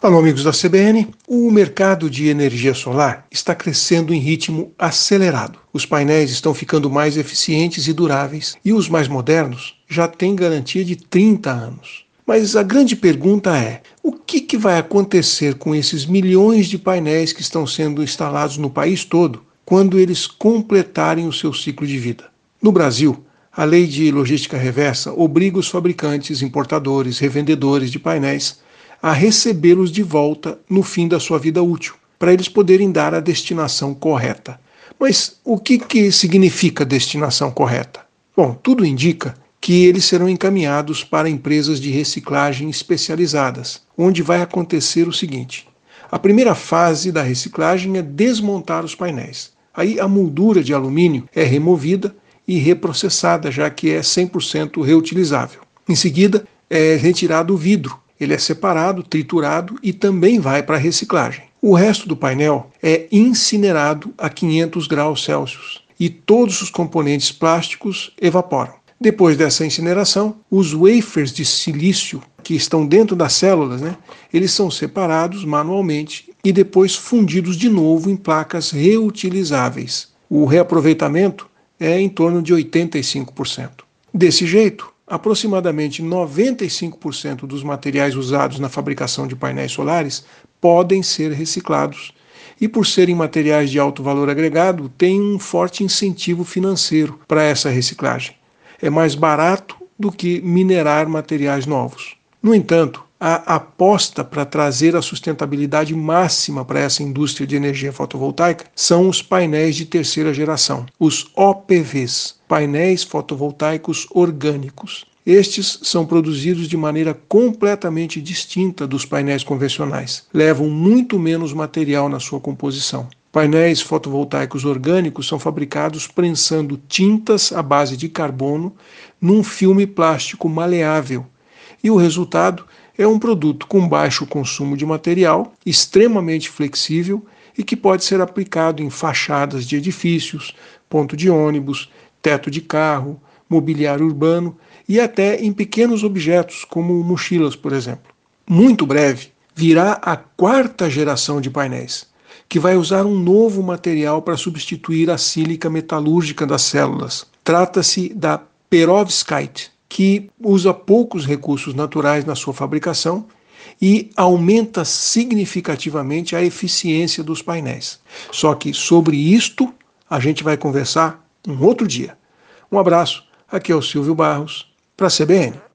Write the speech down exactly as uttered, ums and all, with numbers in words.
Alô, amigos da C B N. O mercado de energia solar está crescendo em ritmo acelerado. Os painéis estão ficando mais eficientes e duráveis, e os mais modernos já têm garantia de trinta anos. Mas a grande pergunta é: o que, que vai acontecer com esses milhões de painéis que estão sendo instalados no país todo quando eles completarem o seu ciclo de vida? No Brasil, a lei de logística reversa obriga os fabricantes, importadores, revendedores de painéis a recebê-los de volta no fim da sua vida útil, para eles poderem dar a destinação correta. Mas o que, que significa destinação correta? Bom, tudo indica que eles serão encaminhados para empresas de reciclagem especializadas, onde vai acontecer o seguinte: a primeira fase da reciclagem é desmontar os painéis. Aí a moldura de alumínio é removida e reprocessada, já que é cem por cento reutilizável. Em seguida, é retirado o vidro. Ele é separado, triturado e também vai para a reciclagem. O resto do painel é incinerado a quinhentos graus Celsius e todos os componentes plásticos evaporam. Depois dessa incineração, os wafers de silício que estão dentro das células, né, eles são separados manualmente e depois fundidos de novo em placas reutilizáveis. O reaproveitamento é em torno de oitenta e cinco por cento. Desse jeito, aproximadamente noventa e cinco por cento dos materiais usados na fabricação de painéis solares podem ser reciclados. E por serem materiais de alto valor agregado, tem um forte incentivo financeiro para essa reciclagem. É mais barato do que minerar materiais novos. No entanto, a aposta para trazer a sustentabilidade máxima para essa indústria de energia fotovoltaica são os painéis de terceira geração, os O P Vs, painéis fotovoltaicos orgânicos. Estes são produzidos de maneira completamente distinta dos painéis convencionais. Levam muito menos material na sua composição. Painéis fotovoltaicos orgânicos são fabricados prensando tintas à base de carbono num filme plástico maleável. E o resultado é um produto com baixo consumo de material, extremamente flexível e que pode ser aplicado em fachadas de edifícios, ponto de ônibus, teto de carro, mobiliário urbano e até em pequenos objetos, como mochilas, por exemplo. Muito breve, virá a quarta geração de painéis, que vai usar um novo material para substituir a sílica metalúrgica das células. Trata-se da perovskite, que usa poucos recursos naturais na sua fabricação e aumenta significativamente a eficiência dos painéis. Só que sobre isto a gente vai conversar um outro dia. Um abraço, aqui é o Silvio Barros, para a C B N.